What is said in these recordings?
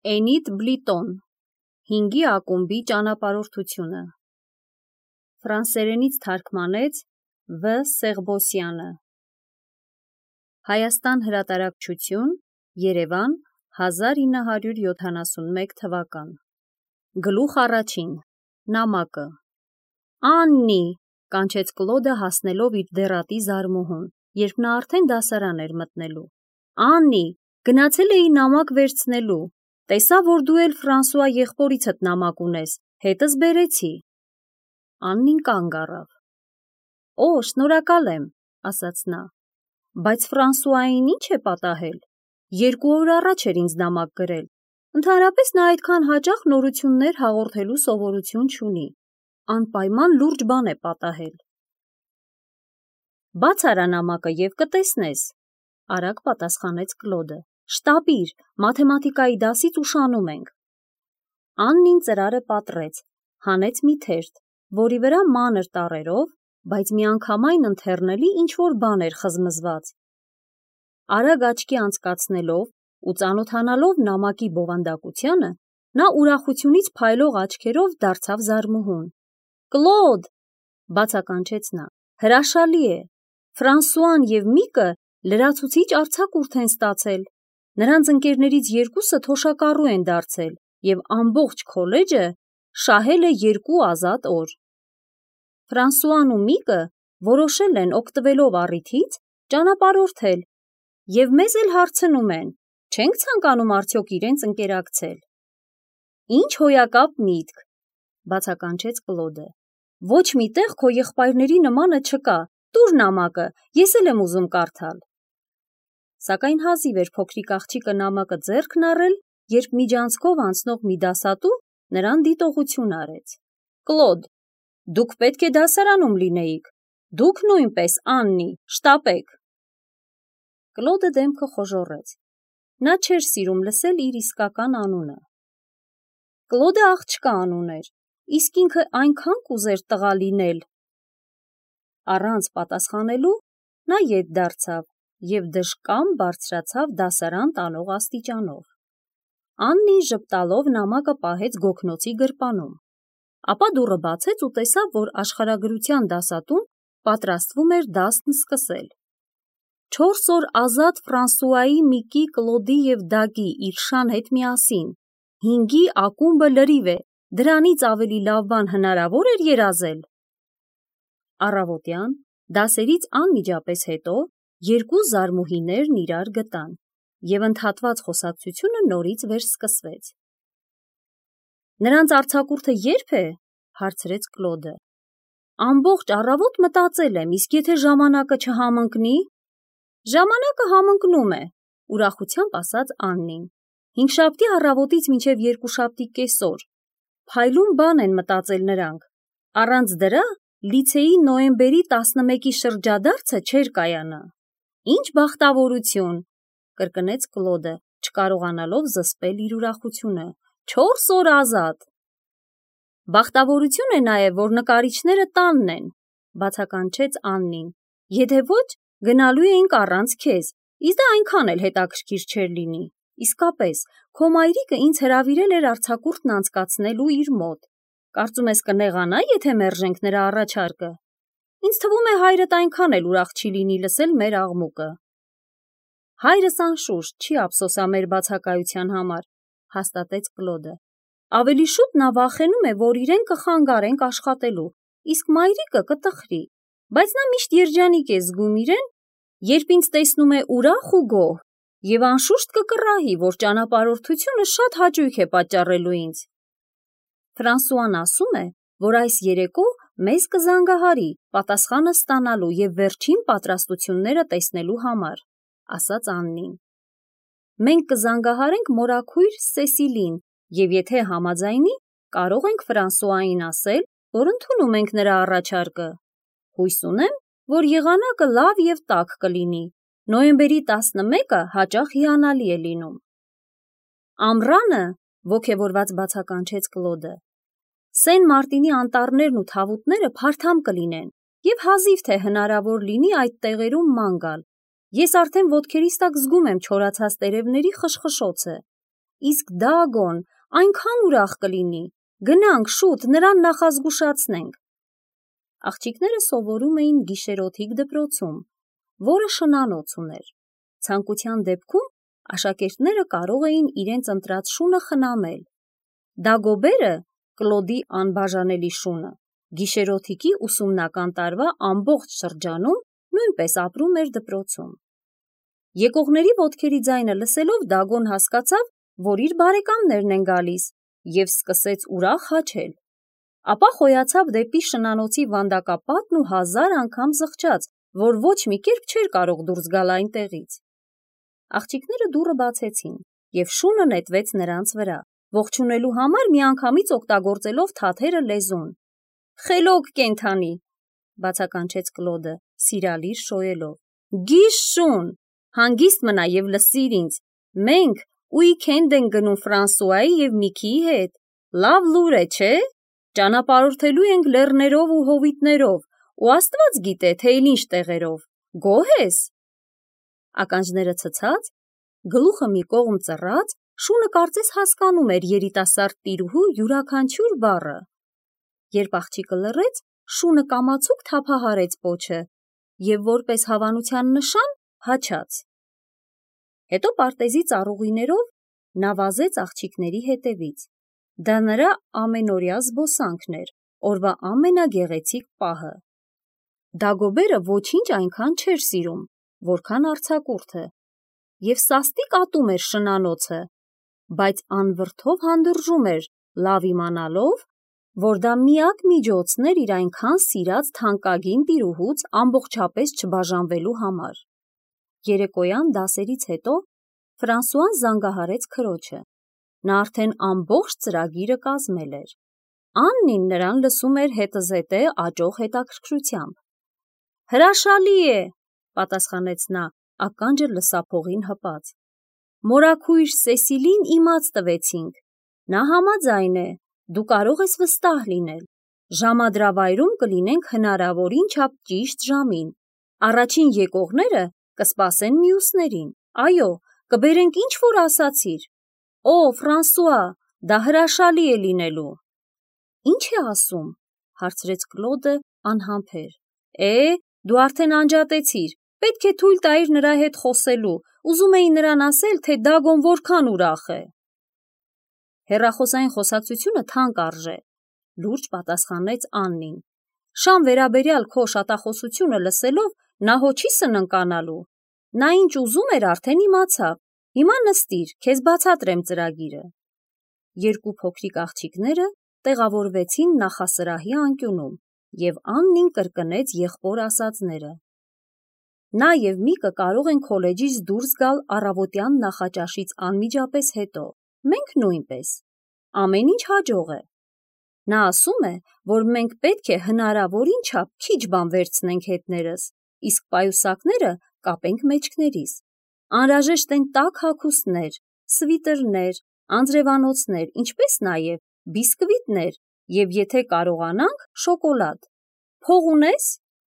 Էնիտ Բլիտոն, 5-ի ակումբի ճանապարհորդությունը։ Ֆրանսերենից թարգմանեց Վ. Սեղբոսյանը։ Հայաստան հրատարակչություն, Երևան, 1971 թվական։ Գլուխ առաջին, նամակը։ Աննի, կանչեց Կլոդը հասնելով իր դեռատի զարմուհուն, երբ նա արդեն դասարան էր մտնելու։ Աննի, գնացել էի նամակ վերցնելու, տեսա, որ դու էլ Ֆրանսուଆ եղբորիցդ նամակ ունես, հետս բերեցի։ Աննին կանգ առավ։ Օ, շնորհակալ եմ, ասաց նա, բայց Ֆրանսուային ինչ է պատահել, 2 օր առաջ էր ինձ նամակ գրել, ընդհանրապես նա այդքան հաճախ նորություններ հաղորդելու սովորություն չունի, անպայման լուրջ բան է պատահել։ Բաց արա նամակը և կտեսնես, արագ պատասխանեց Կլոդը, շտապիր, մաթեմատիկայի դասից ուշանում ենք։ Աննին ծրարը պատռեց, հանեց մի թերթ, որի վրա մանր տառերով, բայց միանգամայն ընթեռնելի ինչ-որ բան էր խզմզված։ Արագ աչքի անցկացնելով ու ծանոթանալով նամակի բովանդակությանը, նա ուրախությունից փայլող աչքերով դարձավ զարմուհուն։ Կլոդ, բացականչեց նա, հրաշալի է, Ֆրանսուան և Միկը լրացուցիչ արձակուրդ են ստացել, նրանց ընկերներից 2-ը թոշակառու են դարձել և ամբողջ քոլեջը շահել է 2 ազատ օր։ Ֆրանսուան ու Միկը որոշել են օգտվելով առիթից ճանապարհորդել և մեզ էլ հարցնում են, չենք ցանկանում արդյոք իրենց ընկերակցել։ Ինչ հոյակապ միտք, բացականչեց Կլոդը, ոչ մի տեղ քո եղբայրների նմանը չկա, տուր նամակը, ես էլ եմ ուզում կարդալ։ Սակայն հազիվ էր փոքրիկ աղջիկը նամակը ձեռքն առել, երբ միջանցքով անցնող մի դասատու նրան դիտողություն արեց։ Կլոդ, դուք պետք է դասարանում լինեիք, դուք նույնպես, Աննի, շտապեք։ Կլոդը դեմքը խոժոռեց, նա չէր սիրում լսել իր իսկական անունը։ Կլոդը աղջկա անուն էր, իսկ ինքը այնքան կուզեր տղա լինել։ Առանց պատասխանելու նա ետ դարձավ և դժկամ բարձրացավ դասարան տանող աստիճանով։ Աննին ժպտալով նամակը պահեց գոգնոցի գրպանում, ապա դուռը բացեց ու տեսավ, որ աշխարհագրության դասատուն պատրաստվում էր դասն սկսել։ 4 օր ազատ Ֆրանսուայի, Միկի, Կլոդի և Դագի իր շան հետ միասին, 5-ի ակումբը լրիվ է, դրանից ավելի լավ բան հնարավոր էր երազել։ Առավոտյան, դասերից անմիջապես հետո, 2 զարմուհիներն իրար գտան, և ընդհատված խոսակցությունը նորից վերսկսվեց։ Նրանց արձակուրդը ե՞րբ է, հարցրեց Կլոդը։ Ամբողջ առավոտ մտածել եմ, իսկ եթե ժամանակը չհամընկնի։ Ժամանակը համընկնում է, ուրախությամբ ասաց Աննին։ Հինգշաբթի առավոտից մինչև երկուշաբթի կեսօր։ Փայլուն բան են մտածել նրանք։ Առանց դրա լիցեի նոյեմբերի 11-ի շրջադարձը չէր կայանա։ Ինչ բախտավորություն, կրկնեց Կլոդը, չկարողանալով զսպել իր ուրախությունը։ 4 օր ազատ։ Բախտավորություն է նաև, որ նկարիչները տանն են, բացականչեց Աննին։ Եթե ոչ, գնալու էինք առանց քեզ, իսկ դա այնքան էլ հետաքրքիր չէր լինի։ Իսկապես, քո մայրիկը ինձ հրավիրել էր արձակուրդն անցկացնելու իր մոտ։ Կարծում ես կնեղանա, եթե մերժենք նրա առաջարկը։ Ինձ թվում է հայրդ այնքան էլ ուրախ չի լինի լսել մեր աղմուկը։ Հայրս անշուշտ չի ափսոսա մեր բացակայության համար, հաստատեց Կլոդը։ Ավելի շուտ նա վախենում է, որ իրեն կխանգարենք աշխատելու, իսկ մայրիկը կտխրի, բայց նա միշտ երջանիկ է զգում իրեն, երբ ինձ տեսնում է ուրախ ու գոհ, և անշուշտ կկռահի, որ ճանապարհորդությունը շատ հաճույք է պատճառելու ինձ։ Ֆրանսուան ասում է, որ այս երեկո մեզ կզանգահարի պատասխանը ստանալու և վերջին պատրաստությունները տեսնելու համար, ասաց Աննին։ Մենք կզանգահարենք մորաքույր Սեսիլին և եթե համաձայնի, կարող ենք Ֆրանսուային ասել, որ ընդունում ենք նրա առաջարկը։ Հույս ունեմ, որ եղանակը լավ և տաք կլինի։ Նոյեմբերի 11-ը հաճախ հիանալի է լինում։ Ամռանը, ոգևորված բացականչեց Կլոդը, Սեն Մարտինի անտառներն ու թավուտները փարթամ կլինեն և հազիվ թե հնարավոր լինի այդ տեղերում ման գալ։ Ես արդեն ոտքերիս տակ զգում եմ չորացած տերևների խշխշոցը։ իսկ Դագոն այնքան ուրախ կլինի, գնանք շուտ նրան նախազգուշացնենք։ Աղջիկները սովորում էին գիշերօթիկ դպրոցում, որը շնանոց ուներ։ Ցանկության դեպքում աշակերտները կարող էին իրենց ընտրած շունը խնամել։ Դագոբերը, Կլոդի անբաժանելի շունը, գիշերօթիկի ուսումնական տարվա ամբողջ շրջանում նույնպես ապրում էր դպրոցում։ Եկողների ոտքերի ձայնը լսելով Դագոն հասկացավ, որ իր բարեկամներն են գալիս, և սկսեց ուրախ հաչել։ Ապա խոյացավ դեպի շնանոցի վանդակապատն ու 1000 անգամ զղջաց, որ ոչ մի կերպ չէր կարող դուրս գալ այնտեղից։ Աղջիկները դուռը բացեցին, և շունը նետվեց նրանց վրա, ողջունելու համար միանգամից օգտագործելով թաթերը լեզուն։ «Խելոք կենդանի», բացականչեց Կլոդը, սիրալիր շոյելով։ «Գիշ շուն, հանգիստ մնա և լսիր ինձ, մենք ուիկենդ ենք գնում Ֆրանսուայի և Միքիի հետ, լավ լուր է, չէ՞, ճանապարհորդելու ենք լեռներով ու հովիտներով, ու Աստված գիտե, թե էլ ինչ տեղերով, գոհ ես»։ Ականջները ցցած, գլուխը մի կողմ ծռած, շունը կարծես հասկանում էր երիտասարդ տիրուհու յուրաքանչյուր բառը։ Երբ աղջիկը լռեց, շունը կամացուկ թափահարեց պոչը և որպես հավանության նշան հաչաց։ Հետո պարտեզի ծառուղիներով նա վազեց աղջիկների հետևից։ Դա նրա ամենօրյա զբոսանքն էր, օրվա ամենագեղեցիկ պահը։ Դագոբերը ոչինչ այնքան չէր սիրում, որքան արձակուրդը, և սաստիկ ատում էր շնանոցը, բայց անվրդով հանդուրժում էր, լավ իմանալով, որ դա միակ միջոցն էր իր այնքան սիրած թանկագին տիրուհուց ամբողջապես չբաժանվելու համար։ Երեկոյան դասերից հետո Ֆրանսուան զանգահարեց քրոջը։ Նա արդեն ամբողջ ծրագիրը կազմել էր։ Աննին նրան լսում էր հետզհետե աճող հետաքրքրությամբ։ «Հրաշալի է», պատասխանեց նա, ականջը լսափողին հպած։ «Մորաքույր Սեսիլին իմաց տվեցինք։ Նա համաձայն է, դու կարող ես վստահ լինել։ Ժամադրավայրում կլինենք հնարավորին չափ ճիշտ ժամին։ Առաջին եկողները կսպասեն մյուսներին։ Այո, կբերենք ինչ որ ասացիր։ Օ, Ֆրանսուଆ, դա հրաշալի է լինելու»։ «Ինչ է ասում», հարցրեց Կլոդը անհամբեր։ Դու արդեն անջատեցիր, պետք է թույլ տայիր նրա հետ խոսելու, ուզում էի նրան ասել, թե Դագոն որքան ուրախ է։ Հեռախոսային խոսակցությունը թանկ արժե, լուրջ պատասխանեց Աննին։ Շան վերաբերյալ քո շատախոսությունը լսելով նա հո չի սննկանալու։ Նա ինչ ուզում էր արդեն իմացավ, հիմա նստիր, քեզ բացատրեմ ծրագիրը։ Երկու փոքրիկ աղջիկները տեղավորվեցին նախասրահի անկյունում, և Աննին կրկնեց եղբոր ասածները։ Նա և Միկը կարող են քոլեջից դուրս գալ առավոտյան նախաճաշից անմիջապես հետո, մենք նույնպես։ Ամեն ինչ հաջող է։ Նա ասում է, որ մենք պետք է հնարավորին չափ քիչ բան վերցնենք հետներս, իսկ պայուսակները կապենք մեջքներիս։ Անհրաժեշտ են տաք հագուստներ, սվիտրներ, անձրևանոցներ, ինչպես նաև բիսկվիտներ և, եթե կարողանանք, շոկոլադ։ Փող ունես։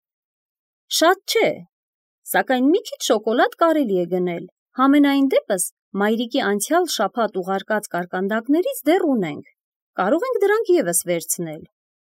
Շատ չէ, սակայն մի քիչ շոկոլադ կարելի է գնել։ Համենայն դեպս մայրիկի անցյալ շաբաթ ուղարկած կարկանդակներից դեռ ունենք։ Կարող ենք դրանք ևս վերցնել։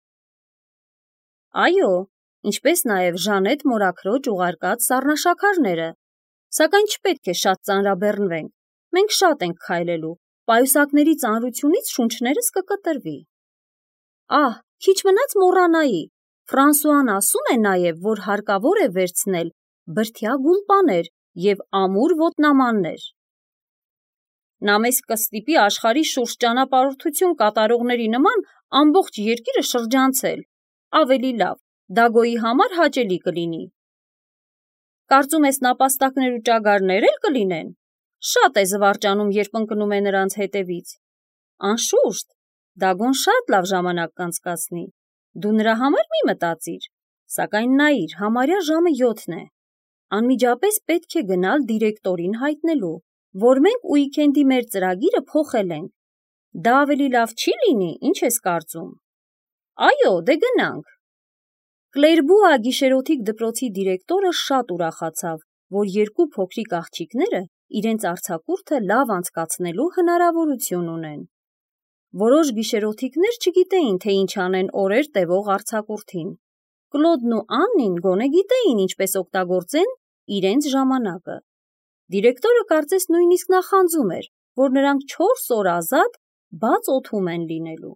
Այո, ինչպես նաև Ժանետ մորաքրոջ ուղարկած սառնաշաքարները, սակայն չպետք է շատ ծանրաբեռնվենք, մենք շատ ենք քայլելու, պայուսակների ծանրությունից շունչներս կկտրվի։ Քիչ մնաց մոռանայի, Ֆրանսուան ասում է նաև, որ հարկավոր է վերցնել բրդյա գուլպաներ և ամուր ոտնամաններ։ Նա մեզ կստիպի աշխարհի շուրջ ճանապարհորդություն կատարողների նման ամբողջ երկիրը շրջանցել։ Ավելի լավ, Դագոյի համար հաճելի կլինի։ Կարծում ես նապաստակներ ու ճագարներ էլ կլինեն։ Շատ է զվարճանում, երբ ընկնում է նրանց հետևից։ Անշուշտ, Դագոն շատ լավ ժամանակ կանցկացնի։ Դու նրա համար մի մտածիր, սակայն նայիր, համարյա ժամը 7 է։ Անմիջապես պետք է գնալ դիրեկտորին հայտնելու, որ մենք ուիկենդի մեր ծրագիրը փոխել ենք։ Դա ավելի լավ չի լինի, ինչ ես կարծում։ Այո, դե գնանք։ Կլերբուա գիշերօթիկ դպրոցի դիրեկտորը շատ ուրախացավ, որ երկու փոքրիկ աղջիկները իրենց արձակուրդը լավ անցկացնելու հնարավորություն ունեն։ Որոշ գիշերօթիկներ չգիտեին, թե ինչ անեն օրեր տևող արձակուրդին։ Կլոդն ու Աննին գոնե գիտեին ինչպես օգտագործեն իրենց ժամանակը։ Դիրեկտորը կարծես նույնիսկ նախանձում էր, որ նրանք 4 օր ազատ բաց օդում են լինելու։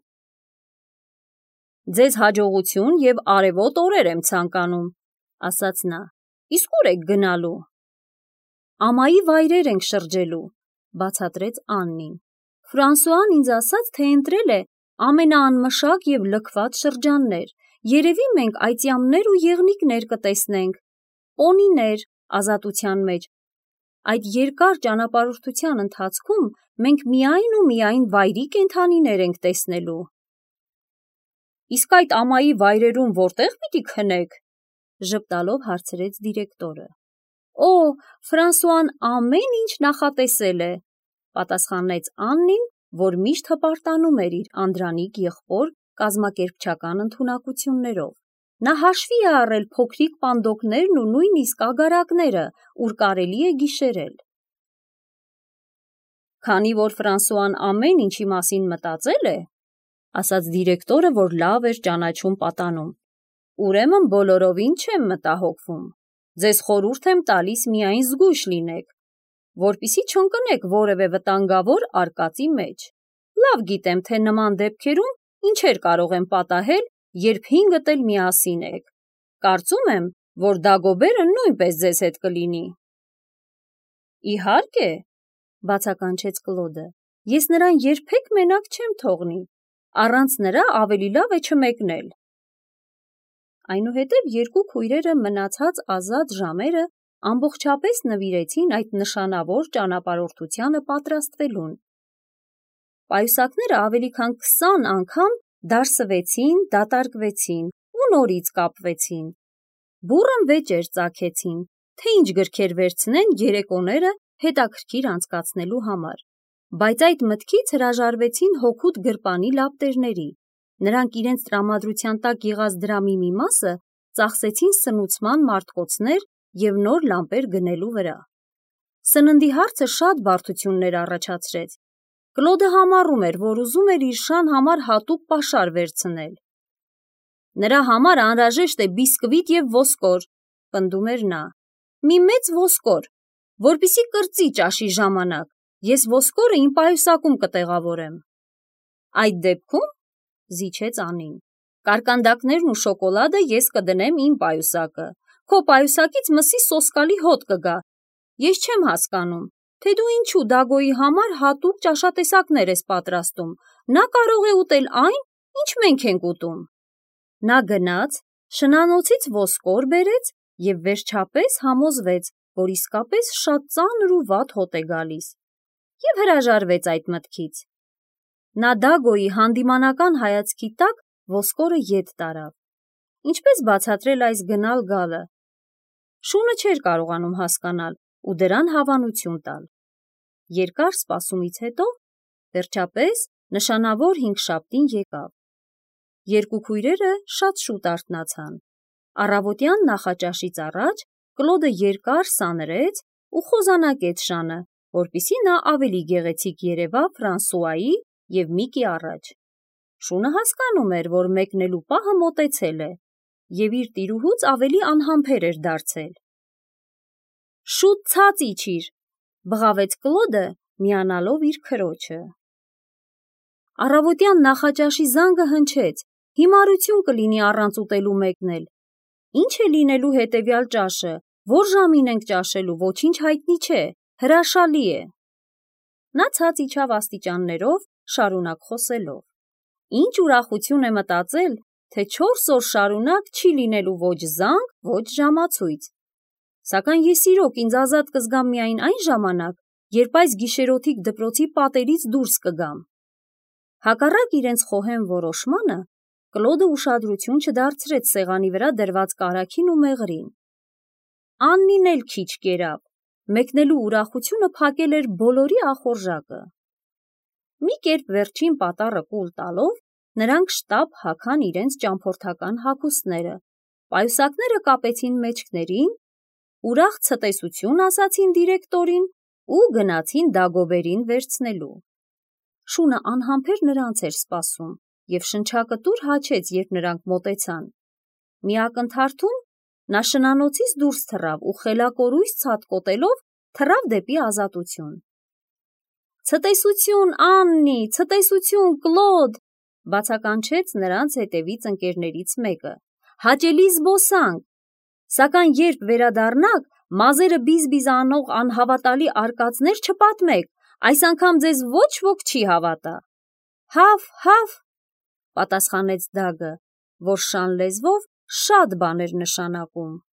Ձեզ հաջողություն և արևոտ օրեր եմ ցանկանում, ասաց նա, իսկ ուր եք գնալու։ Ամայի վայրեր ենք շրջելու, բացատրեց Աննին։ Ֆրանսուան ինձ ասաց, թե ընտրել է ամենաանմշակ և լքված շրջաններ, երևի մենք այծյամներ ու եղնիկներ կտեսնենք, պոնիներ ազատության մեջ։ Այդ երկար ճանապարհորդության ընթացքում մենք միայն ու միայն վայրի կենդանիներ ենք տեսնելու։ Իսկ այդ ամայի վայրերում որտեղ պիտի քնեք, ժպտալով հարցրեց դիրեկտորը։ Օ, Ֆրանսուան ամեն ինչ նախատեսել է, պատասխանեց Աննին, որ միշտ հպարտանում էր իր անդրանիկ եղբոր կազմակերպչական ընդունակություններով։ Նա հաշվի է առել փոքրիկ պանդոկներն ու նույնիսկ ագարակները, ուր կարելի է գիշերել։ Քանի որ Ֆրանսուան ամեն ինչի մասին մտածել է, ասաց դիրեկտորը, որ լավ էր ճանաչում պատանում, ուրեմն բոլորովին չեմ մտահոգվում։ Ձեզ խորհուրդ եմ տալիս միայն զգույշ լինեք, որպեսզի չընկնեք որևէ վտանգավոր արկածի մեջ։ Լավ գիտեմ, թե նման դեպքերում ինչեր կարող եմ պատահել, երբ 5-դ էլ միասին եք։ Կարծում եմ, որ Դագոբերը նույնպես ձեզ հետ կլինի։ Իհարկե, բացականչեց Կլոդը, ես նրան երբեք մենակ չեմ թողնի, առանց նրա ավելի լավ է չմեկնել։ Այնուհետև երկու քույրերը մնացած ազատ ժամերը ամբողջապես նվիրեցին այդ նշանավոր ճանապարհորդությանը պատրաստվելուն։ Պայուսակները ավելի քան 20 անգամ դարսվեցին, դատարկվեցին ու նորից կապվեցին։ Բուռն վեճեր ծագեցին, թե ինչ գրքեր վերցնեն երեկոները հետաքրքիր անցկացնելու համար, բայց այդ մտքից հրաժարվեցին հօգուտ գրպանի լապտերների։ Նրանք իրենց տրամադրության տակ եղած դրամի մի մասը ծախսեցին սնուցման մարտկոցներ և նոր լամպեր գնելու վրա։ Սննդի հարցը շատ բարդություններ առաջացրեց։ Կլոդը համառում էր, որ ուզում էր իր շան համար հատուկ պաշար վերցնել։ Նրա համար անհրաժեշտ է բիսկվիտ և ոսկոր, պնդում էր նա։ Մի մեծ ոսկոր, որպեսզի կրծի ճաշի ժամանակ, ես ոսկորը իմ պայուսակում կտեղավորեմ։ Այդ դեպքում, զիջեց Անին, կարկանդակներն ու շոկոլադը ես կդնեմ իմ պայուսակը, քո պայուսակից մսի սոսկալի հոտ կգա։ Ես չեմ հասկանում, թե դու ինչու Դագոյի համար հատուկ ճաշատեսակներ ես պատրաստում, նա կարող է ուտել այն, ինչ մենք ենք ուտում։ Նա գնաց, շնանոցից ոսկոր բերեց և վերջապես համոզվեց, որ իսկապես շատ ծանր ու վատ հոտ է գալիս, և հրաժարվեց այդ մտքից։ Նա Դագոյի հանդիմանական հայացքի տակ ոսկորը ետ տարավ։ Ինչպես բացատրել այս գնալ գալը։ Շունը չէր կարողանում հասկանալ ու դրան հավանություն տալ։ Երկար սպասումից հետո, վերջապես, նշանավոր հինգշաբթին եկավ։ Երկու քույրերը շատ շուտ արթնացան։ Առավոտյան նախաճաշից առաջ Կլոդը երկար սանրեց ու խոզանակեց շանը, որպեսզի նա ավելի գեղեցիկ երևա Ֆրանսուայի և Միկի առաջ։ Շունը հասկանում էր, որ մեկնելու պահը մոտեցել է և իր տիրուհուց ավելի անհամբեր էր դարձել։ Շուտ ցած իջիր, բղավեց Կլոդը, միանալով իր քրոջը։ Առավոտյան նախաճաշի զանգը հնչեց, հիմարություն կլինի առանց ուտելու մեկնել։ Ինչ է լինելու հետևյալ ճաշը, որ ժամին ենք ճաշելու, ոչինչ հայտնի չէ, հրաշալի է։ Նա ցած իջավ աստիճաններով, շարունակ խոսելով։ Ինչ ուրախություն է մտածել, թե 4 օր շարունակ չի լինելու ոչ զանգ, ոչ ժամացույց։ Սակայն ես իրոք ինձ ազատ կզգամ միայն այն ժամանակ, երբ այս գիշերօթիկ դպրոցի պատերից դուրս կգամ։ Հակառակ իրենց խոհեմ որոշմանը, Կլոդը ուշադրություն չդարձրեց սեղանի վրա դրված կարագին ու մեղրին։ Աննին էլ քիչ կերավ, մեկնելու ուրախությունը փակել էր բոլորի ախորժակը։ Մի կերպ վերջին պատառը կուլ տալով, նրանք շտապ հագան իրենց ճամփորդական հագուստները, պայուսակները կապեցին մեջքներին, ուրախ ցտեսություն ասացին դիրեկտորին ու գնացին Դագոբերին վերցնելու։ Շունը անհամբեր նրանց էր սպասում և շնչակտուր հաչեց, երբ նրանք մոտեցան։ Մի ակնթարթում նա շնանոցից դուրս թռավ ու խելակորույս ցատկոտելով թռավ դեպի ազատություն։ «Ցտեսություն, Աննի, ցտեսություն, Կլոդ», բացականչեց նրանց հետևից ընկերներից մեկը։ «Հաճելի զբոսանք, սակայն երբ վերադառնաք, մազերը բիզ-բիզ անող անհավատալի արկածներ չպատմեք, այս անգամ ձեզ ոչ ոք չի հավատա»։ «Հավ», պատասխանեց Դագը, որ շան լեզվով շատ բան էր նշանակում։